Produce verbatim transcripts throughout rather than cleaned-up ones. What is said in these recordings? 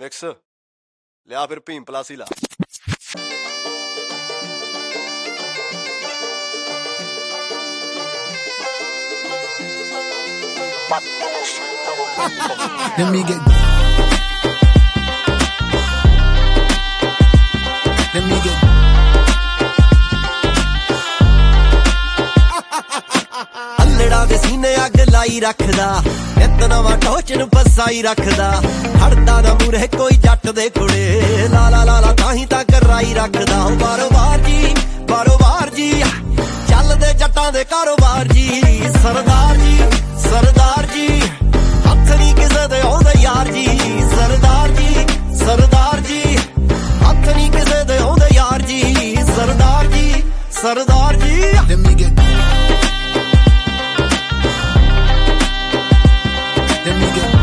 Mix ਲਿਆ ਫਿਰ ਭੀਮ ਪਲਾਸੀ ਲਾ। Let me get Let me get ਅੱਲੜਾ ਦੇ ਸੀਨੇ ਅੱਗ ਲਾਈ ਰੱਖਦਾ ਨਿਤ ਨਵਾਂ ਟੋਚ ਨੂੰ ਫਸਾਈ ਰੱਖਦਾ ਹੜਦਾ ਨਾ ਮੂਰੇ ਕੋਈ ਜੱਟ ਦੇ ਕੁੜੇ ਲਾ ਲਾ ਲਾ ਲਾ ਤਾਂ ਹੀ ਤਾਂ ਕਰਾਈ ਰੱਖਦਾ ਬਾਰੋ ਬਾਰ ਜੀ ਬਾਰੋ ਬਾਰ ਜੀ ਚੱਲਦੇ ਜੱਟਾਂ ਦੇ ਕਾਰੋਬਾਰ ਜੀ ਸਰਦਾਰ ਜੀ ਸਰਦਾਰ ਜੀ ਹੱਥ ਨਹੀਂ ਕਿਸੇ ਦੇ ਆਉਂਦੇ ਯਾਰ ਜੀ ਸਰਦਾਰ ਜੀ ਸਰਦਾਰ ਜੀ ਹੱਥ ਨਹੀਂ ਕਿਸੇ ਦੇ ਆਉਂਦੇ ਯਾਰ ਜੀ Sardar ji Sardar ji Let me get Let me get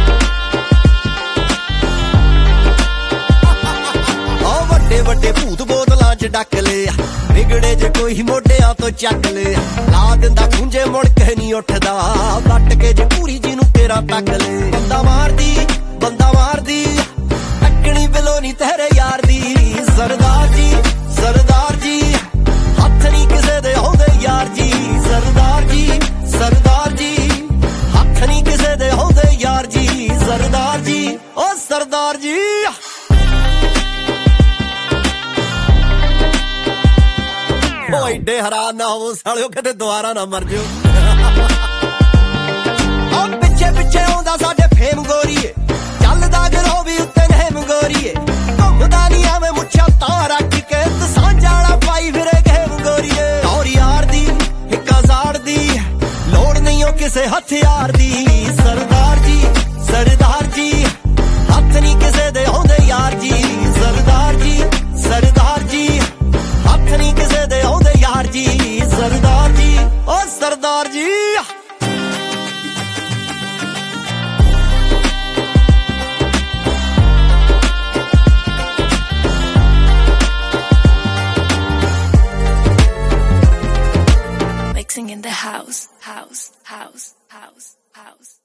ਓ ਵੱਡੇ ਵੱਡੇ ਭੂਤ ਬੋਤਲਾਂ ਚ ਡੱਕ ਲਿਆ ਵਿਗੜੇ ਜੇ ਕੋਈ ਮੋਢਿਆਂ ਤੋਂ ਚੱਕ ਲਿਆ ਲਾ ਦਿੰਦਾ ਖੁੰਝੇ ਮੁੜ ਕੇ ਨਹੀਂ ਉੱਠਦਾ ਵੱਟ ਕੇ ਜੇ ਪੂਰੀ ਜੀ ਨੂੰ ਤੇਰਾ ਟੱਕ ਲੈ ਬੰਦਾ ਮਾਰਦੀ ਬੰਦਾ ਮਾਰਦੀ ਟੱਕਣੀ ਬਿਲੋ ਨਹੀਂ ਤੇਰੇ ਯਾਰ ਦੀ ਸਰਦਾਰ ਜੀ ਸਰਦਾਰ ਜੀ ਹੱਥ ਨਹੀਂ ਕਿਸੇ ਦੇ ਆਉਂਦੇ ਯਾਰ ਜੀ ਸਰਦਾਰ ਜੀ ਸਰਦਾਰ ਜੀ ਹੱਥ ਨਹੀਂ ਕਿਸੇ ਦੇ ਆਉਂਦੇ ਯਾਰ ਜੀ ਸਰਦਾਰ ਜੀ ਓ ਸਰਦਾਰ ਜੀ ਓ ਏਡੇ ਹੈਰਾਨ ਨਾ ਹੋਵੋ ਸਾਲਿਓ ਕਿਤੇ ਦੁਆਰਾ ਨਾ ਮਰ ਜਿਓ ਓ ਪਿੱਛੇ ਪਿੱਛੇ ਆਉਂਦਾ ਸਾਡੇ ਫੇਮ ਗੋਰੀਏ ਚੱਲਦਾ ਗਰੋ ਵੀ ਉੱਤੇ ਨਹਿਮ ਗੋਰੀਏ ਘੁੰਮਦਾ ਨਹੀਂ ਐਵੇਂ ਮੁੱਛਾਂ ਤਾਂ ਰੱਖ ਕੇ ਸਾਂਝਾਲਾ ਪਾਈ ਫਿਰੇ ਗੇਮ ਗੋਰੀਏ ਔਰ ਯਾਰ ਦੀ ਹਿੱਕਾਂ ਜ਼ਾੜਦੀ ਲੋੜ ਨਹੀਂ ਉਹ ਕਿਸੇ ਹਥਿਆਰ ਦੀ ਸਰਦਾਰ ਜੀ ਸਰਦਾਰ ਜੀ ਹੱਥ ਨਹੀਂ ਕਿਸੇ ਦੇ ਆਉਂਦੇ ਯਾਰ ਜੀ ਸਰਦਾਰ ਜੀ ਸਰਦਾਰ ਜੀ ਹੱਥ ਨਹੀਂ ਕਿਸੇ ਦੇ ਆਉਂਦੇ ਯਾਰ ਜੀ ਸਰਦਾਰ ਜੀ ਓ Sardar ji Mixing in the house, house, house, house, house.